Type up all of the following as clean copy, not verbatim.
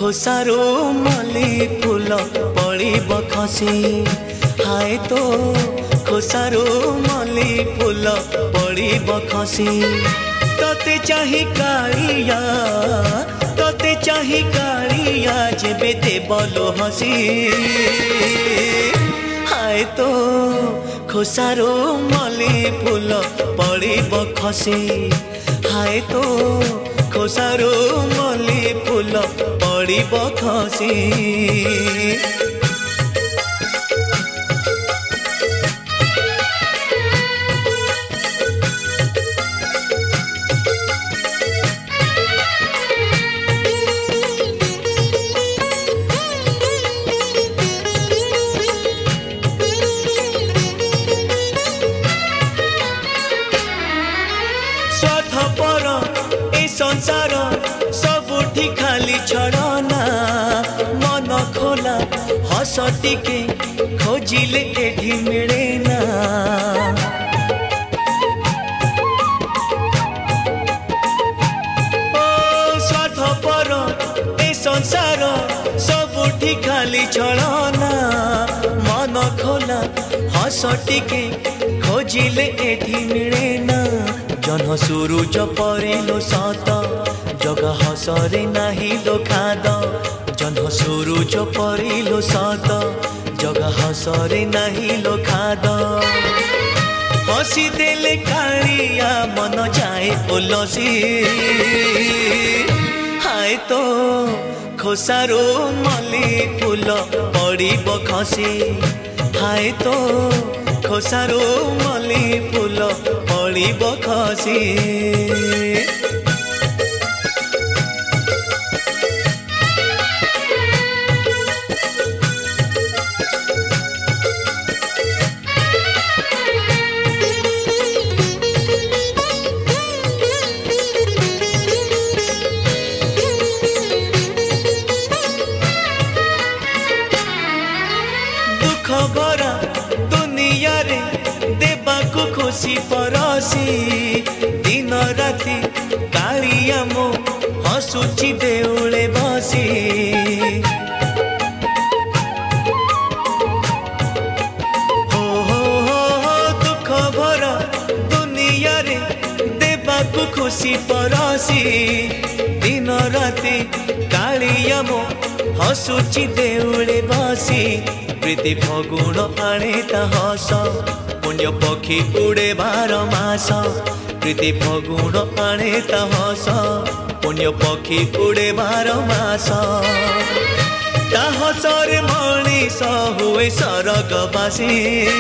ଖୋସାରୁ ମଲ୍ଲି ଫୁଲ ପଡ଼ିବ ଖସି ହାଏ ତୋ ଖୋସାରୁ ମଲ୍ଲି ଫୁଲ ପଡ଼ିବ ଖସି ତତେ ଚାହିଁ କାଳିଆ ଯେବେ ଦେବଲୋ ହସି ହାଏ ତୋ ଖୋସାରୁ ମଲ୍ଲି ଫୁଲ ପଡ଼ିବ ଖସି ହାଏ ତୋ ଖୋସାରୁ ମଲ୍ଲି ଫୁଲ ପଡ଼ିବ ଖସି स्वार्थपर ए संसार सबुठी खाली छड़ना मन खोला हस टिके खोजिले एठी मिले ना ओ स्वार्थपर ए संसार सबुठी खाली छड़ना मन खोला हस टिके खोजिले एठी मिले ना जन सूरुज परिलो सत जग हसरे नाही लो खाद जन सूरुज परिलो सत जग हसरे नाही लो खाद हसी देले कालिया मन जाए उलसी हाय तो खोसारू मल्ली फूल पड़िब खसी हाय तो खोसारू मल्ली फूल पड़िब खसी दुख भरा दुनिया रे देबाकू खुशी परसी दिन राति कालिया मो हसुची देउले बसी हो हो हो हो दुख भरा दुनिया रे देबाकू खुशी परसी दिन राति कालिया मो हसुची देउले बसी प्रीति फगुण आणे ता हस पुण्य पक्षी उड़े 12 मास प्रीति फगुण आणे ता हस पुण्य पक्षी उड़े 12 मास ता हसरे मनीष हुए सरगबासी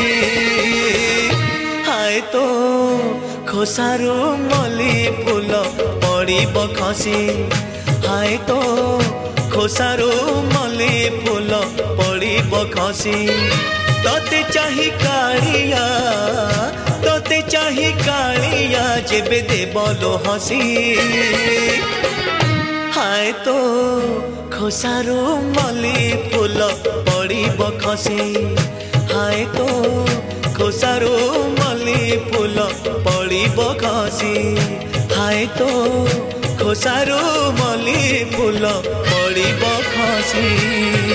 हाय तो खोसारू मल्ली फूल पड़िब खसी हाय तो खोसारू मल्ली फूल पड़िब खसी तते चाही कालिया जेबे देबलो हसी हाय तो खोसारू मल्ली फूल पड़िब खसी हाय तो खोसारू मल्ली फूल पड़िब खसी हाय तो खोसारू मल्ली फूल पड़िब खसी।